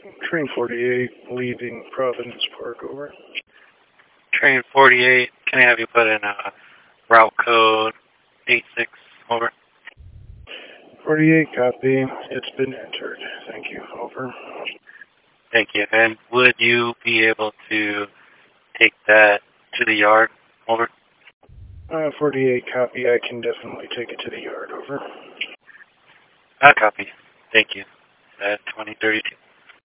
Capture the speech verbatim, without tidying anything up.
Train forty-eight, leaving Providence Park, over. Train forty-eight, can I have you put in a route code eight six, over? forty-eight, copy. It's been entered. Thank you, over. Thank you. And would you be able to take that to the yard, over? Uh, forty-eight, copy. I can definitely take it to the yard, over. Uh, copy. Thank you. At twenty thirty-two.